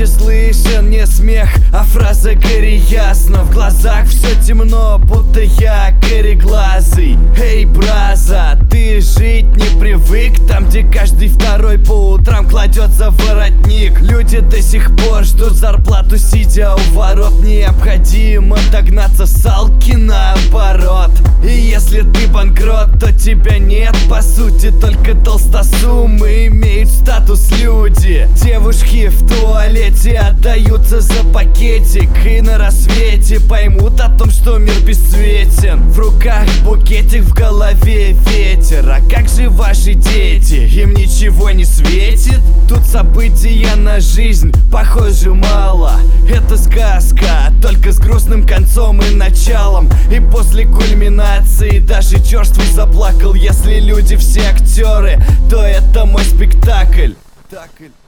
слышен не смех, а фраза «гори ясно». В глазах все темно, будто я кореглазый. Эй, браза, ты жить не привык там, где каждый второй по утрам кладет за воротник. Люди до сих пор ждут зарплату, сидя у ворот. Необходимо догнаться салки наоборот. И если ты банкрот, то тебя нет по сути. Только толстосумы имеют статус люди. Девушки в туалете отдаются за пакетик, и на рассвете поймут о том, что мир бесцветен. В руках букетик, в голове ветер. А как же ваши дети? Им ничего не светит? Тут события на жизнь, похоже, мало. Это сказка, только с грустным концом и началом. И после кульминации даже черствый заплакал. Если люди все актеры, то это мой спектакль.